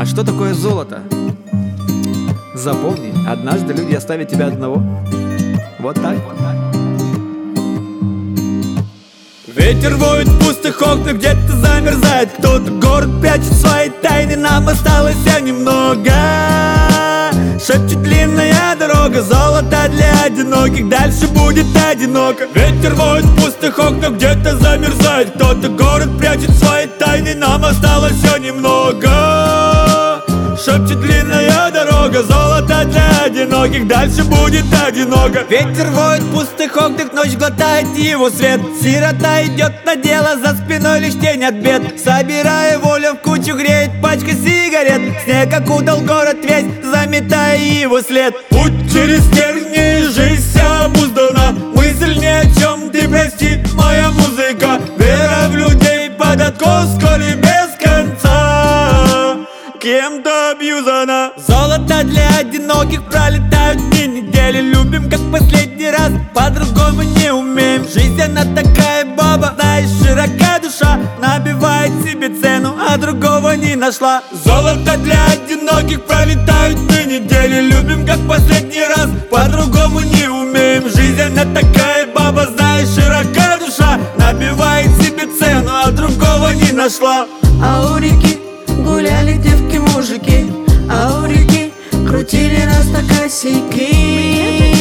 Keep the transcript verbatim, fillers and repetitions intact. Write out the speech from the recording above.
А что такое золото? Запомни, однажды люди оставят тебя одного. Вот так. Ветер воет в пустых окнах, где-то замерзает кто-то. Город прячет свои тайны, нам осталось немного. Шепчет длинная дорога, золото для одиноких, дальше будет одиноко. Ветер воет в пустых окнах, где-то замерзает кто-то. Город прячет свои тайны, нам осталось все немного. Шепчет длинная дорога, золото для одиноких, дальше будет одиноко. Ветер воет в пустых окнах, ночь глотает его свет. Сирота идет на дело, за спиной лишь тень от бед. Собирая волю в кучу, греет пачка сигарет. Снег окутал город весь, заметая его след. Путь через тернии, жизнь вся обуздана. Мысль ни о чем, ты прости, моя музыка. Вера в людей под откос, коли без конца кем-то абьюзана. Золото для одиноких, пролетают дни, недели. Любим как последний раз, по-другому не умеем. Жизнь она такая, баба, знаешь, широка душа. Набивает себе цену, а другого не нашла. Золото для одиноких, пролетают дни, недели. Любим как последний раз, по-другому не умеем. Жизнь она такая, баба, знаешь, широка душа. Набивает себе цену, а другого не нашла. А у реки гуляли девки-мужики, а у реки крутили нас на косяки.